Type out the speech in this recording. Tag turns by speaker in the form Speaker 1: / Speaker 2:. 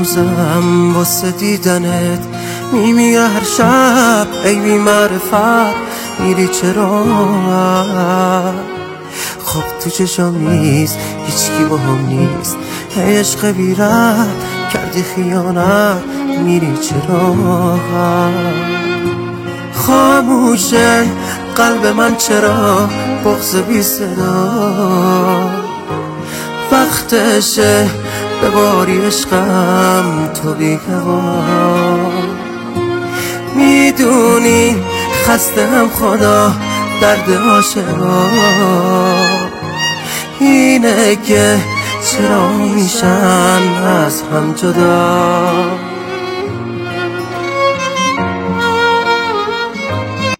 Speaker 1: روزم واسه دیدنت میمیره هر شب، ای بی معرفت میری چرا؟ خب تو چشام نیست، هیچکی با هم نیست، عشق بی ربط کردی خیانت میری چرا؟ خاموشه قلب من چرا بغض بی صدا، وقتشه بباری عشقم تو بی هوا. میدونی خسته هم خدا درد عاشقا اینه که چرا میشن از هم جدا.